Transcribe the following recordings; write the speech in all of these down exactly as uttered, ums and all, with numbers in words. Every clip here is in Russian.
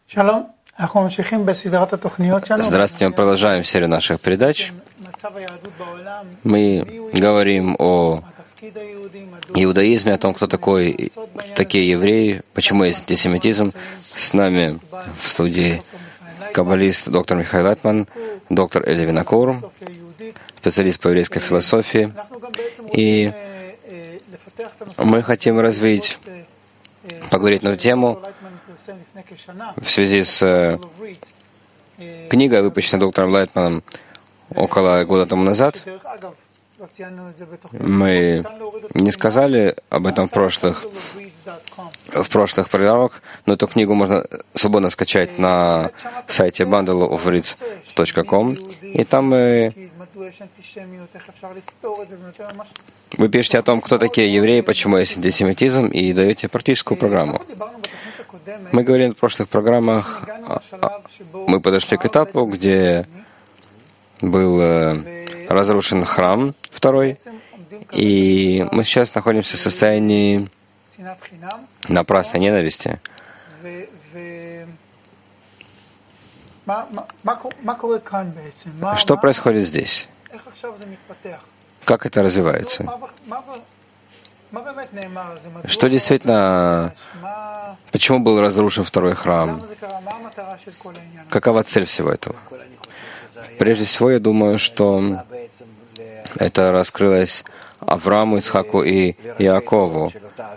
Здравствуйте, мы продолжаем серию наших передач. Мы говорим о иудаизме, о том, кто такой, такие евреи, почему есть антисемитизм. С нами в студии каббалист доктор Михаил Лайтман, доктор Эли Винокур, специалист по еврейской философии. И мы хотим развить, поговорить на эту тему в связи с книгой, выпущенной доктором Лайтманом около года тому назад. Мы не сказали об этом в прошлых, в прошлых программах, но эту книгу можно свободно скачать на сайте бандл оф риц точка ком. И там мы, вы пишете о том, кто такие евреи, почему есть антисемитизм, и даете практическую программу. Мы говорили в прошлых программах, мы подошли к этапу, где был разрушен храм второй, и мы сейчас находимся в состоянии напрасной ненависти. Что происходит здесь? Как это развивается? Что действительно, почему был разрушен второй храм? Какова цель всего этого? Прежде всего, я думаю, что это раскрылось Аврааму, Ицхаку и Иакову,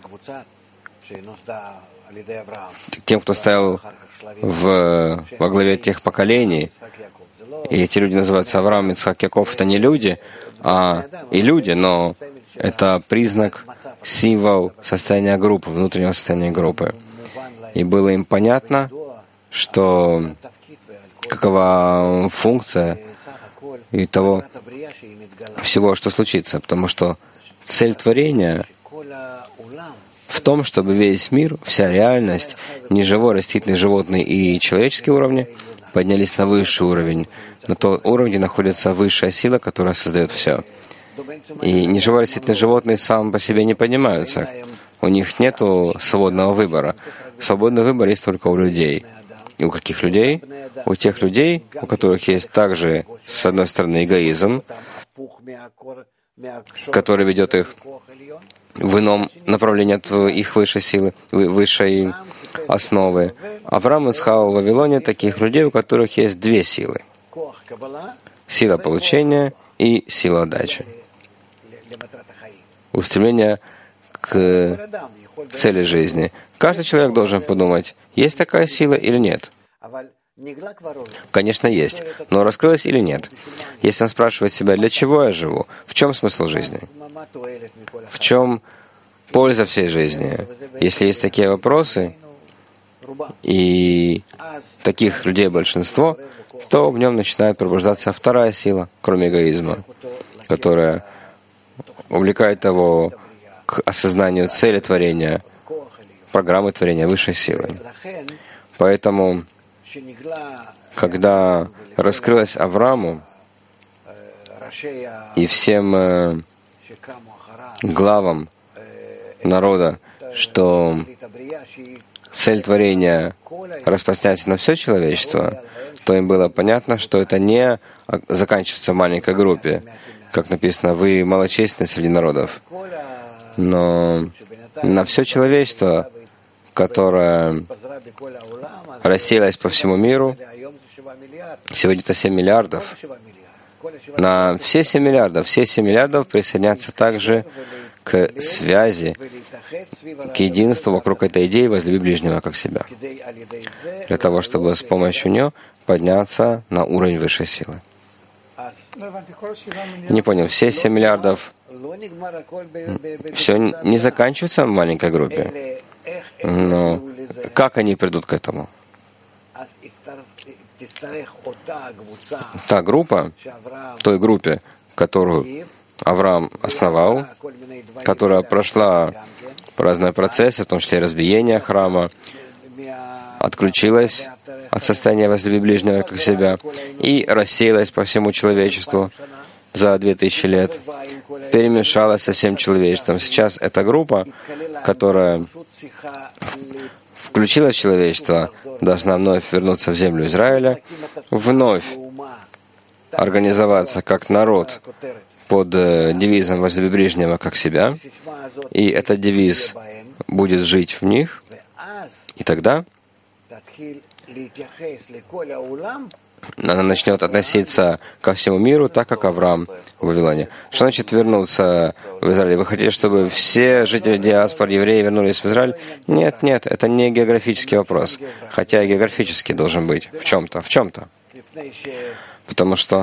тем, кто стоял в, во главе тех поколений. И эти люди называются Авраам, Ицхак, Иаков. Это не люди, а и люди, но это признак, символ состояния группы, внутреннего состояния группы. И было им понятно, что какова функция и того всего, что случится, потому что цель творения в том, чтобы весь мир, вся реальность, неживой, растительный, животный и человеческий уровни поднялись на высший уровень, на тот уровень, где находится высшая сила, которая создает все. И неживой, растительный, животные сам по себе не поднимаются. У них нет свободного выбора. Свободный выбор есть только у людей. И у каких людей? У тех людей, у которых есть также, с одной стороны, эгоизм, который ведет их в ином направлении от их высшей силы, высшей основы. Авраам искал в Вавилоне таких людей, у которых есть две силы. Сила получения и сила отдачи. Устремление к цели жизни. Каждый человек должен подумать, есть такая сила или нет. Конечно, есть, но раскрылась или нет. Если он спрашивает себя, для чего я живу, в чем смысл жизни, в чем польза всей жизни, если есть такие вопросы, и таких людей большинство, то в нем начинает пробуждаться вторая сила, кроме эгоизма, которая увлекает его к осознанию цели творения, программы творения высшей силы. Поэтому, когда раскрылось Аврааму и всем э, главам народа, что цель творения распространяется на все человечество, то им было понятно, что это не заканчивается в маленькой группе, как написано, вы малочисленны среди народов, но на все человечество, которое рассеялось по всему миру, сегодня это семь миллиардов, на все семь миллиардов, все семь миллиардов присоединятся также к связи, к единству вокруг этой идеи «возлюби ближнего как себя», для того, чтобы с помощью нее подняться на уровень высшей силы. Не понял, все семь миллиардов, все не заканчивается в маленькой группе. Но как они придут к этому? Та группа, той группе, которую Авраам основал, которая прошла разные процессы, в том числе и разбиение храма, отключилась от состояния возлюби ближнего как себя и рассеялась по всему человечеству. за две тысячи лет перемешалась со всем человечеством. Сейчас эта группа, которая включила человечество, должна вновь вернуться в землю Израиля, вновь организоваться как народ под девизом «Возлюби ближнего как себя», и этот девиз будет жить в них, и тогда она начнет относиться ко всему миру так, как Авраам в Вавилоне. Что значит вернуться в Израиль? Вы хотите, чтобы все жители диаспоры, евреи вернулись в Израиль? Нет, нет, это не географический вопрос. Хотя и географический должен быть в чем-то, в чем-то. Потому что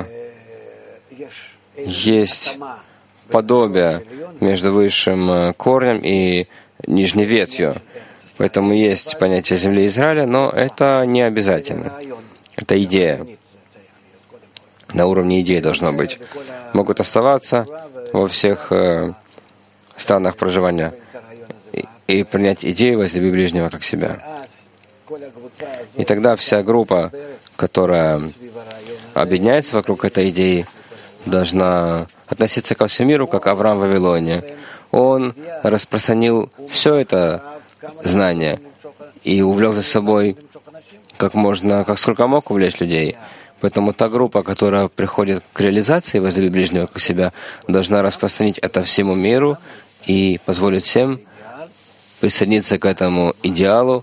есть подобие между высшим корнем и нижней ветвью. Поэтому есть понятие земли Израиля, но это не обязательно. Это идея. На уровне идеи должно быть. Могут оставаться во всех э, странах проживания и, и принять идею «Возлюби ближнего как себя». И тогда вся группа, которая объединяется вокруг этой идеи, должна относиться ко всему миру, как Авраам в Вавилоне. Он распространил все это знание и увлек за собой как можно, как сколько мог увлечь людей. Поэтому та группа, которая приходит к реализации «Возлюби ближнего как себя», должна распространить это всему миру и позволить всем присоединиться к этому идеалу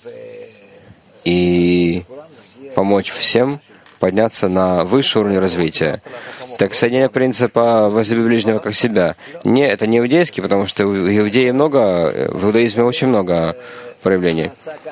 и помочь всем подняться на высший уровень развития. Так, соединение принципа «Возлюби ближнего как себя». Не, это не иудейский, потому что в иудеи много, в иудаизме очень много проявлений.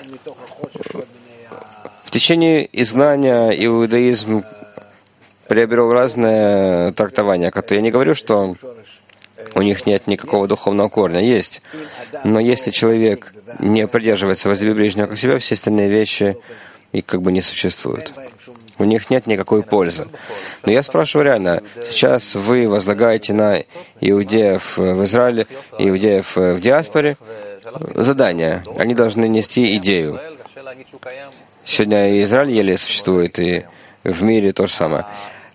В течение изгнания иудаизм приобрел разные трактования. Я не говорю, что у них нет никакого духовного корня. Есть. Но если человек не придерживается «Возлюби ближнего как себя», все остальные вещи и как бы не существуют. У них нет никакой пользы. Но я спрашиваю реально, сейчас вы возлагаете на иудеев в Израиле, иудеев в диаспоре задание. Они должны нести идею. Сегодня и Израиль еле существует, и в мире то же самое.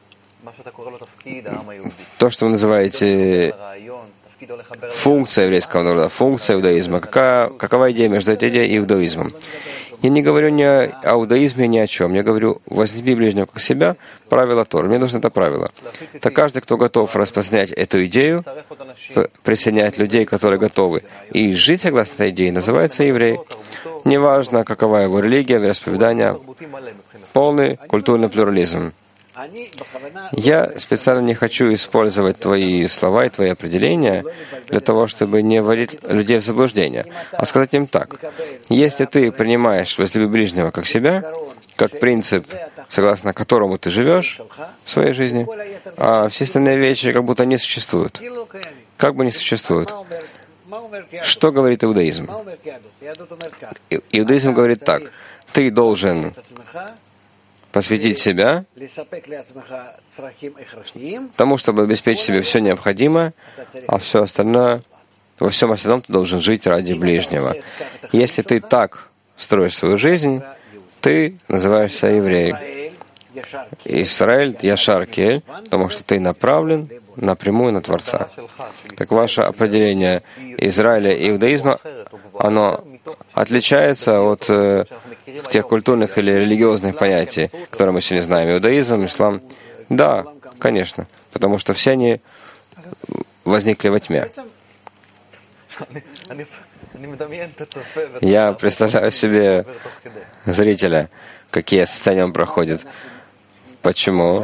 То, что вы называете функция еврейского народа, функция иудаизма. Какая, какова идея между этой идеей и иудаизмом? Я не говорю ни о иудаизме, ни о чем. Я говорю, возлюби ближнего как себя, правило Торы. Мне нужно это правило. Так каждый, кто готов распространять эту идею, присоединять людей, которые готовы, и жить согласно этой идее, называется еврей. Неважно, какова его религия, вероисповедание, полный культурный плюрализм. Я специально не хочу использовать твои слова и твои определения для того, чтобы не вводить людей в заблуждение, а сказать им так. Если ты принимаешь «Возлюби ближнего как себя», как принцип, согласно которому ты живешь в своей жизни, а все остальные вещи как будто не существуют. Как бы не существуют. Что говорит иудаизм? Иудаизм говорит так. Ты должен посвятить себя тому, чтобы обеспечить себе все необходимое, а все остальное, во всем остальном ты должен жить ради ближнего. Если ты так строишь свою жизнь, ты называешься евреем. Израиль Яшар Кель, потому что ты направлен напрямую на Творца. Так ваше определение Израиля и иудаизма, оно отличается от э, тех культурных или религиозных понятий, которые мы сегодня знаем. Иудаизм, ислам. Да, конечно, потому что все они возникли во тьме. Я представляю себе зрителя, какие состояния он проходит. Почему?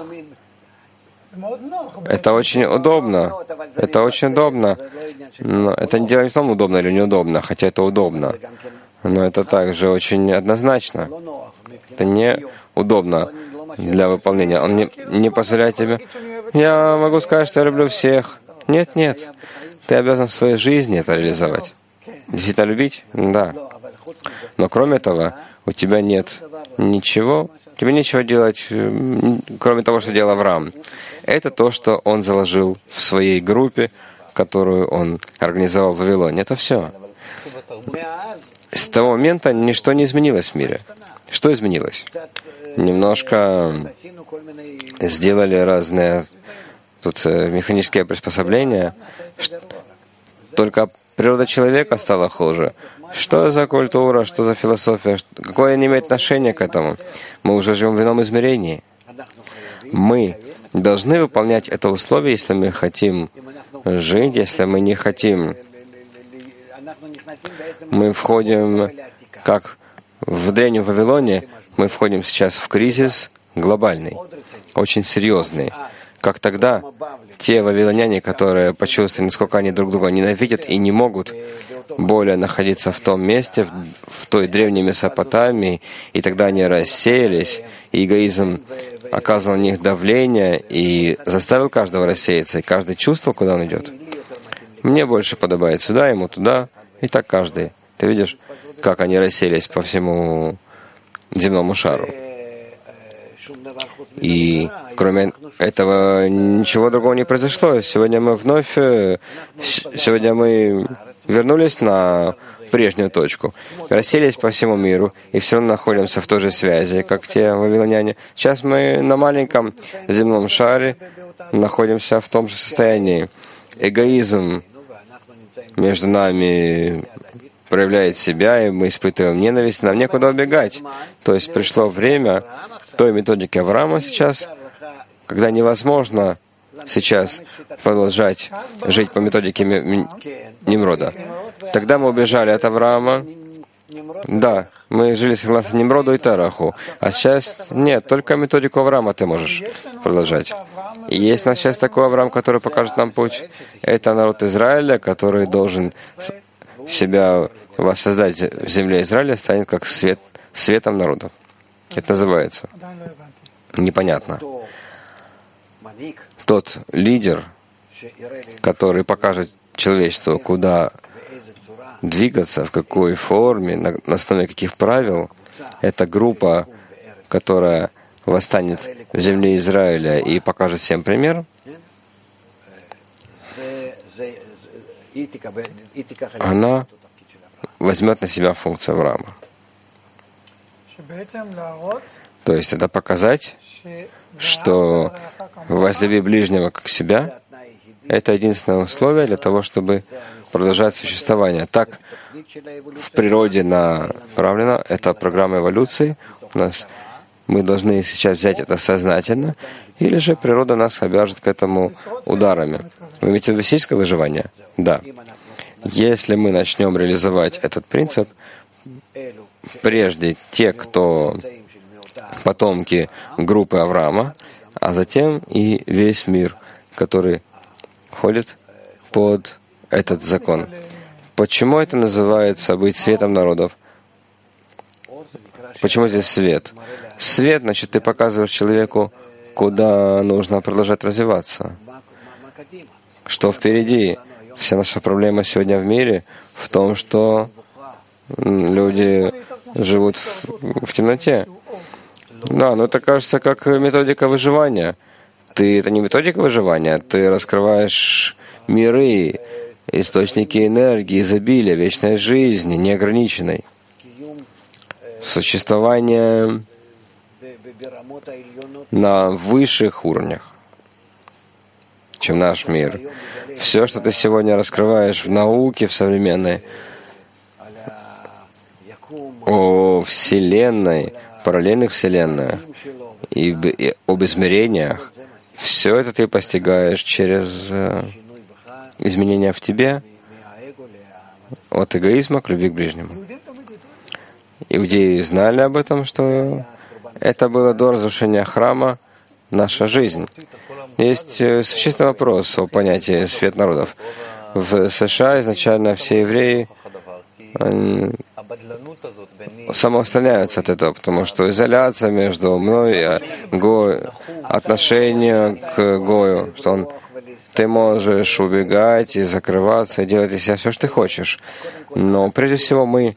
Это очень удобно. Это очень удобно. Но это не дело не в том, удобно или неудобно, хотя это удобно. Но это также очень однозначно. Это не удобно для выполнения. Он не, не позволяет тебе. Я могу сказать, что я люблю всех. Нет, нет. Ты обязан в своей жизни это реализовать. Действительно любить? Да. Но кроме того, у тебя нет ничего, тебе нечего делать, кроме того, что делал Авраам. Это то, что он заложил в своей группе, которую он организовал в Вавилоне. Это все. С того момента ничто не изменилось в мире. Что изменилось? Немножко сделали разные тут механические приспособления. Только природа человека стала хуже. Что за культура, что за философия, какое они имеют отношение к этому? Мы уже живем в ином измерении. Мы должны выполнять это условие, если мы хотим жить, если мы не хотим. Мы входим, как в Древнем Вавилоне, мы входим сейчас в кризис глобальный, очень серьезный. Как тогда те вавилоняне, которые почувствовали, насколько они друг друга ненавидят и не могут более находиться в том месте, в той древней Месопотамии, и тогда они рассеялись, и эгоизм оказывал на них давление и заставил каждого рассеяться, и каждый чувствовал, куда он идет. Мне больше подобает сюда, ему туда, и так каждый. Ты видишь, как они расселись по всему земному шару. И кроме этого ничего другого не произошло. Сегодня мы вновь, сегодня мы вернулись на прежнюю точку, расселись по всему миру и все равно находимся в той же связи, как те вавилоняне. Сейчас мы на маленьком земном шаре находимся в том же состоянии. Эгоизм между нами проявляет себя, и мы испытываем ненависть, нам некуда убегать. То есть пришло время той методики Авраама сейчас, когда невозможно сейчас продолжать жить по методике Нимрода. Тогда мы убежали от Авраама. Да, мы жили согласно Нимроду и Тераху. А сейчас нет, только методику Авраама ты можешь продолжать. И есть у нас сейчас такой Авраам, который покажет нам путь. Это народ Израиля, который должен себя воссоздать в земле Израиля, станет как свет, светом народов. Это называется. Непонятно. Тот лидер, который покажет человечеству, куда двигаться, в какой форме, на, на основе каких правил, это группа, которая восстанет в земле Израиля и покажет всем пример, она возьмет на себя функцию Авраама. То есть это показать, что возлюби ближнего как себя — это единственное условие для того, чтобы продолжать существование. Так в природе направлено, это программа эволюции. У нас мы должны сейчас взять это сознательно, или же природа нас обяжет к этому ударами. Вы имеете в виду физическое выживание? Да. Если мы начнем реализовать этот принцип, прежде те, кто потомки группы Авраама, а затем и весь мир, который входит под этот закон. Почему это называется быть светом народов? Почему здесь свет? Свет, значит, ты показываешь человеку, куда нужно продолжать развиваться. Что впереди? Вся наша проблема сегодня в мире в том, что люди живут в, в темноте. Да, но это кажется как методика выживания. Ты это не методика выживания, ты раскрываешь миры, источники энергии, изобилия, вечной жизни, неограниченной. Существование на высших уровнях, чем наш мир. Все, что ты сегодня раскрываешь в науке, в современной, о Вселенной, параллельных Вселенных и, и об измерениях, все это ты постигаешь через э, изменения в тебе от эгоизма к любви к ближнему. Иудеи знали об этом, что это было до разрушения храма наша жизнь. Есть существенный вопрос о понятии «свет народов». В США изначально все евреи самоустраняются от этого, потому что изоляция между мной и Гою, отношение к Гою, что он, ты можешь убегать и закрываться, и делать из себя все, что ты хочешь. Но прежде всего мы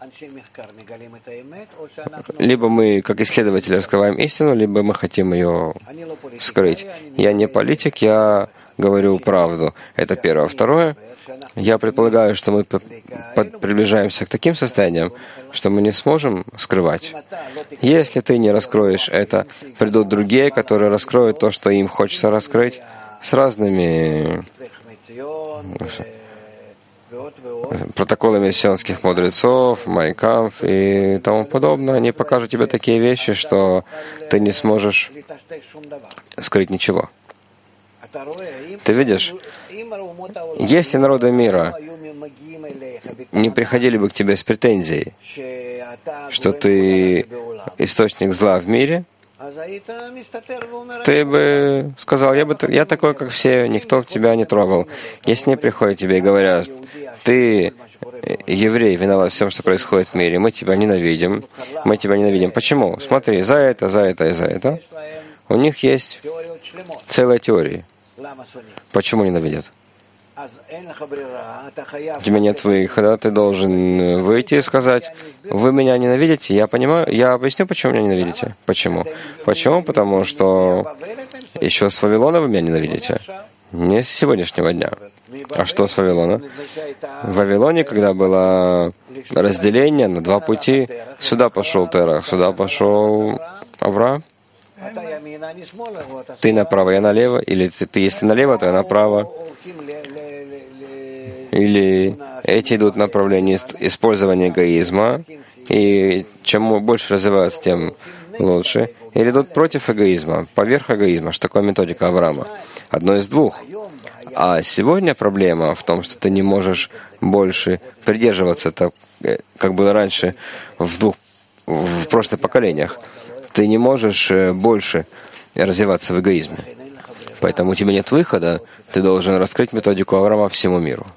либо мы, как исследователи, раскрываем истину, либо мы хотим ее скрыть. Я не политик, я говорю правду. Это первое. Второе, я предполагаю, что мы приближаемся к таким состояниям, что мы не сможем скрывать. Если ты не раскроешь это, придут другие, которые раскроют то, что им хочется раскрыть, с разными протоколами сионских мудрецов, майкамф и тому подобное. Они покажут тебе такие вещи, что ты не сможешь скрыть ничего. Ты видишь, если народы мира не приходили бы к тебе с претензией, что ты источник зла в мире, ты бы сказал, я, бы, я такой, как все, никто тебя не трогал. Если они приходят к тебе и говорят, ты, еврей, виноват в всем, что происходит в мире, мы тебя ненавидим, мы тебя ненавидим. Почему? Смотри, за это, за это и за это. У них есть целая теория. Почему ненавидят? У тебя нет выхода, ты должен выйти и сказать, вы меня ненавидите, я понимаю, я объясню, почему меня ненавидите. Почему? Почему? Потому что еще с Вавилона вы меня ненавидите. Не с сегодняшнего дня. А что с Вавилона? В Вавилоне, когда было разделение на два пути, сюда пошел Терах, сюда пошел Авраам. Ты направо, я налево, или ты, ты если налево, то я направо. Или эти идут в направлении использования эгоизма, и чем больше развиваются, тем лучше. Или идут против эгоизма, поверх эгоизма, что такое методика Авраама. Одно из двух. А сегодня проблема в том, что ты не можешь больше придерживаться, так, как было раньше в двух в прошлых поколениях. Ты не можешь больше развиваться в эгоизме. Поэтому у тебя нет выхода, ты должен раскрыть методику Авраама всему миру.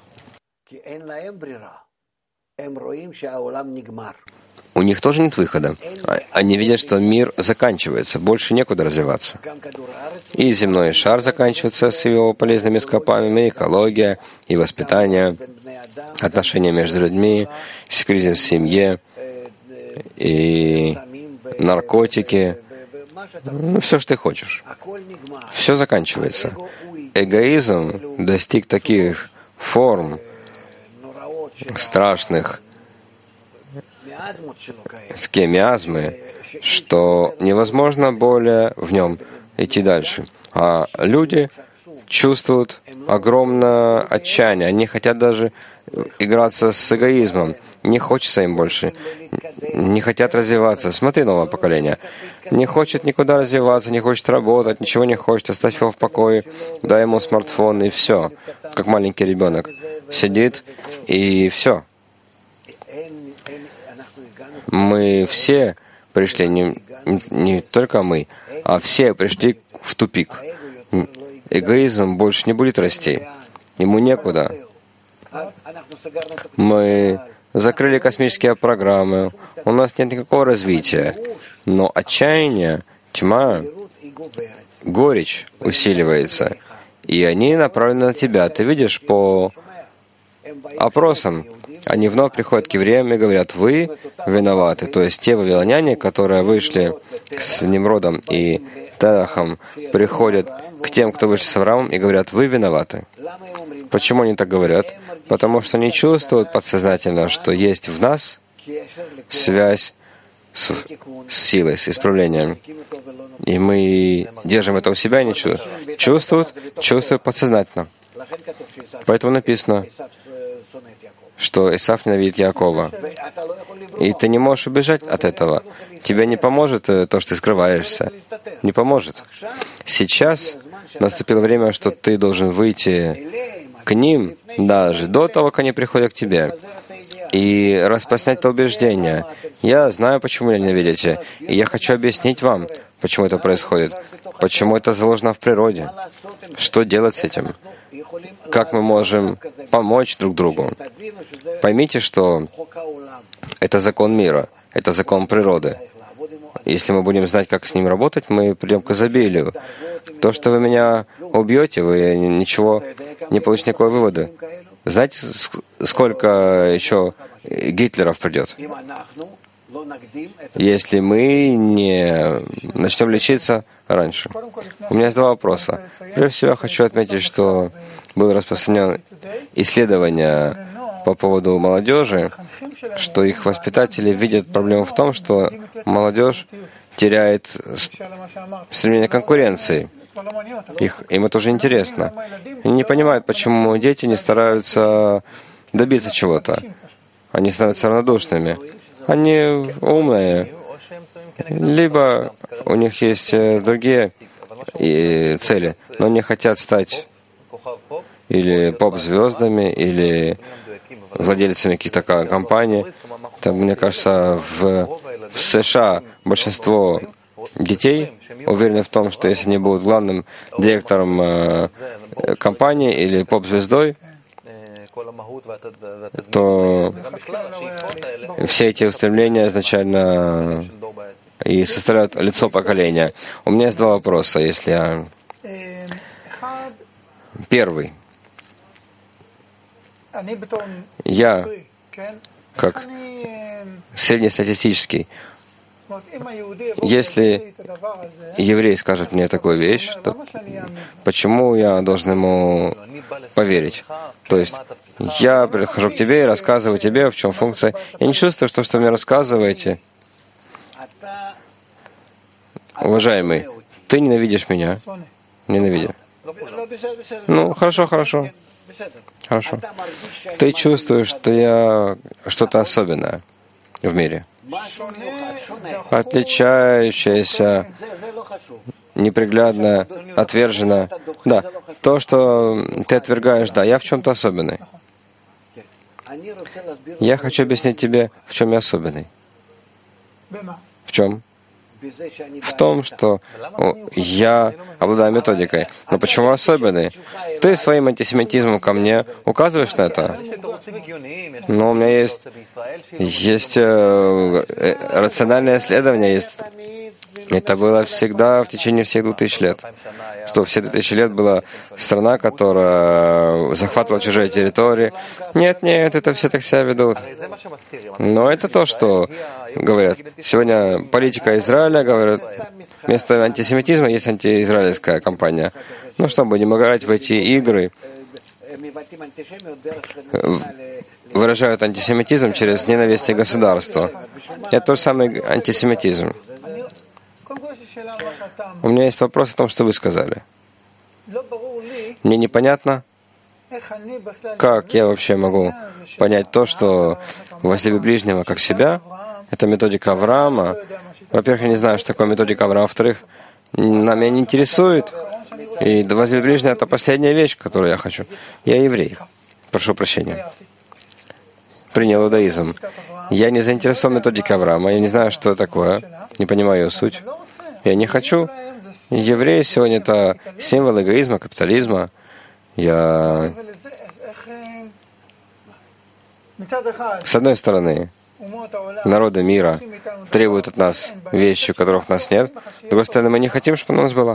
У них тоже нет выхода. Они видят, что мир заканчивается, больше некуда развиваться. И земной шар заканчивается с его полезными ископаемыми, экология и воспитание, отношения между людьми, кризис в семье и наркотики, ну, все, что ты хочешь. Все заканчивается. Эгоизм достиг таких форм страшных, миазмы, что невозможно более в нем идти дальше. А люди чувствуют огромное отчаяние. Они хотят даже играться с эгоизмом. Не хочется им больше. Не хотят развиваться. Смотри, новое поколение. Не хочет никуда развиваться, не хочет работать, ничего не хочет. Оставь его в покое, дай ему смартфон, и все. Как маленький ребенок. Сидит, и все. Мы все пришли, не, не только мы, а все пришли в тупик. Эгоизм больше не будет расти. Ему некуда. Мы закрыли космические программы. У нас нет никакого развития. Но отчаяние, тьма, горечь усиливается. И они направлены на тебя. Ты видишь по опросам, они вновь приходят к евреям и говорят, вы виноваты. То есть те вавилоняне, которые вышли с Немродом и Терахом, приходят к тем, кто вышел с Авраамом, и говорят, вы виноваты. Почему они так говорят? Потому что они чувствуют подсознательно, что есть в нас связь с, с силой, с исправлением. И мы держим это у себя и не чувствуют. Чувствуют, чувствуют подсознательно. Поэтому написано, что Исав ненавидит Яакова. И ты не можешь убежать от этого. Тебе не поможет то, что ты скрываешься. Не поможет. Сейчас наступило время, что ты должен выйти к ним, даже до того, как они приходят к тебе, и распространять это убеждение. Я знаю, почему вы ненавидите, и я хочу объяснить вам, почему это происходит, почему это заложено в природе, что делать с этим, как мы можем помочь друг другу. Поймите, что это закон мира, это закон природы. Если мы будем знать, как с ним работать, мы придем к изобилию. То, что вы меня убьете, вы ничего не получите никакого вывода. Знаете, сколько еще Гитлеров придет? Если мы не начнем лечиться раньше. У меня есть два вопроса. Прежде всего, я хочу отметить, что было распространено исследование по поводу молодежи, что их воспитатели видят проблему в том, что молодежь теряет стремление к конкуренции. Их, им это уже интересно. Они не понимают, почему дети не стараются добиться чего-то. Они становятся равнодушными. Они умные. Либо у них есть другие цели, но они хотят стать или поп-звездами, или владельцами каких-то компаний. Там, мне кажется, в, в США большинство детей уверены в том, что если они будут главным директором э, компании или поп-звездой, то все эти устремления изначально и составляют лицо поколения. У меня есть два вопроса, если я... Первый. Я, как среднестатистический, если еврей скажет мне такую вещь, то почему я должен ему поверить? То есть я прихожу к тебе и рассказываю тебе, в чем функция. Я не чувствую, что, что вы мне рассказываете. Уважаемый, ты ненавидишь меня. Ненавидишь. Ну, хорошо, хорошо. Хорошо. Ты чувствуешь, что я что-то особенное в мире. Отличающееся, неприглядное, отверженное. Да, то, что ты отвергаешь, да, я в чем-то особенный. Я хочу объяснить тебе, в чем я особенный. В чем? В том, что я обладаю методикой. Но почему особенный? Ты своим антисемитизмом ко мне указываешь на это? Но у меня есть, есть э, э, рациональное исследование. Есть. Это было всегда в течение всех двух тысяч лет. Что все две тысячи лет была страна, которая захватывала чужие территории. Нет, нет, это все так себя ведут. Но это то, что говорят. Сегодня политика Израиля, говорят, вместо антисемитизма есть антиизраильская кампания. Ну что, будем играть в эти игры, выражают антисемитизм через ненависть государства. Это тот же самый антисемитизм. У меня есть вопрос о том, что вы сказали. Мне непонятно, как я вообще могу понять то, что возлюби ближнего как себя. Это методика Авраама. Во-первых, я не знаю, что такое методика Авраама. Во-вторых, она меня не интересует. И возлюби ближнего — это последняя вещь, которую я хочу. Я еврей. Прошу прощения. Принял иудаизм. Я не заинтересован методикой Авраама. Я не знаю, что такое. Не понимаю ее суть. Я не хочу. Евреи сегодня — это символ эгоизма, капитализма. Я... С одной стороны, народы мира требуют от нас вещи, которых у нас нет. С другой стороны, мы не хотим, чтобы у нас было.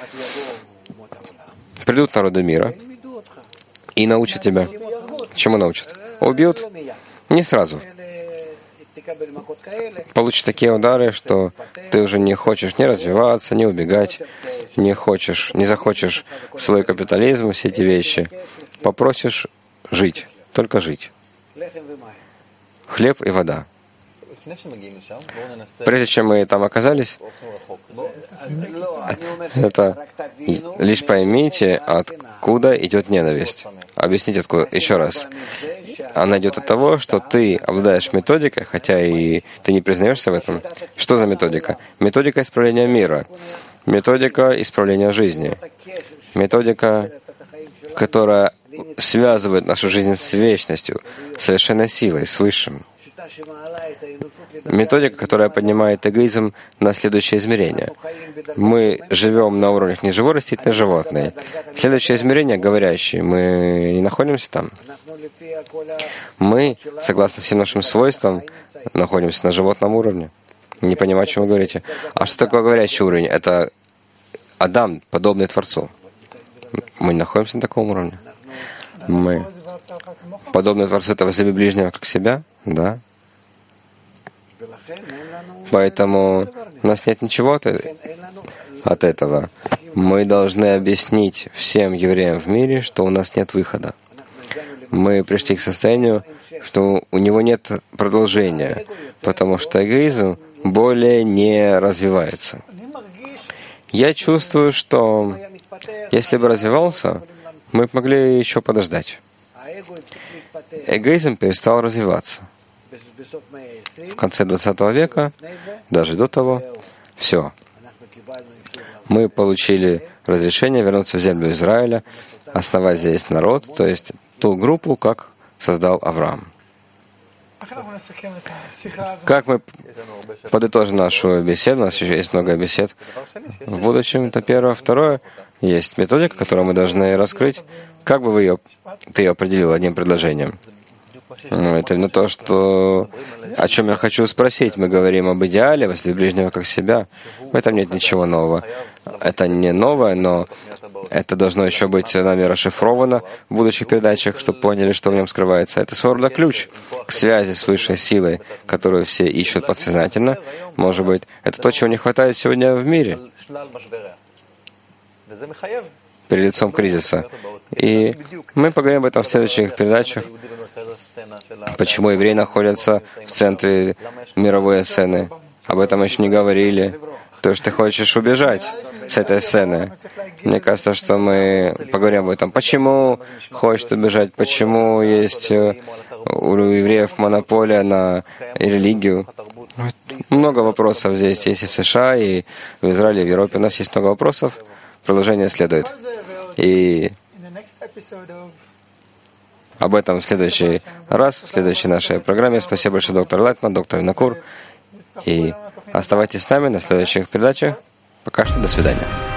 Придут народы мира и научат тебя. Чему научат? Убьют? Не сразу. Получишь такие удары, что ты уже не хочешь ни развиваться, ни убегать, не хочешь, не захочешь свой капитализм, все эти вещи. Попросишь жить, только жить. Хлеб и вода. Прежде чем мы там оказались, это лишь поймите, откуда идет ненависть. Объясните, откуда. Еще раз. Она идет от того, что ты обладаешь методикой, хотя и ты не признаешься в этом. Что за методика? Методика исправления мира. Методика исправления жизни. Методика, которая связывает нашу жизнь с вечностью, с совершенной силой, с Высшим. Методика, которая поднимает эгоизм на следующее измерение. Мы живем на уровнях неживой растительной животной. Следующее измерение — говорящие. Мы не находимся там. Мы, согласно всем нашим свойствам, находимся на животном уровне. Не понимаю, о чем вы говорите. А что такое говорящий уровень? Это Адам, подобный Творцу. Мы не находимся на таком уровне. Мы. Подобный Творцу — это возлюби ближнего как себя? Да. Поэтому у нас нет ничего от этого. Мы должны объяснить всем евреям в мире, что у нас нет выхода. Мы пришли к состоянию, что у него нет продолжения, потому что эгоизм более не развивается. Я чувствую, что если бы развивался, мы могли еще подождать. Эгоизм перестал развиваться. В конце двадцатого века, даже до того, все. Мы получили разрешение вернуться в землю Израиля, основать здесь народ, то есть ту группу, как создал Авраам. Как мы подытожим нашу беседу, у нас еще есть много бесед в будущем, это первое. Второе, есть методика, которую мы должны раскрыть. Как бы вы ее, ты ее определил одним предложением? Это именно то, что, о чем я хочу спросить. Мы говорим об идеале, возлюби ближнего как себя. В этом нет ничего нового. Это не новое, но это должно еще быть нами расшифровано в будущих передачах, чтобы поняли, что в нем скрывается. Это своего рода ключ к связи с высшей силой, которую все ищут подсознательно. Может быть, это то, чего не хватает сегодня в мире перед лицом кризиса. И мы поговорим об этом в следующих передачах. Почему евреи находятся в центре мировой сцены? Об этом мы еще не говорили. То, что ты хочешь убежать с этой сцены. Мне кажется, что мы поговорим об этом. Почему хочет убежать? Почему есть у евреев монополия на религию? Много вопросов здесь есть и в США, и в Израиле, и в Европе. У нас есть много вопросов. Продолжение следует. И об этом в следующий раз, в следующей нашей программе. Спасибо большое, доктор Лайтман, доктор Винокур. И оставайтесь с нами на следующих передачах. Пока что до свидания.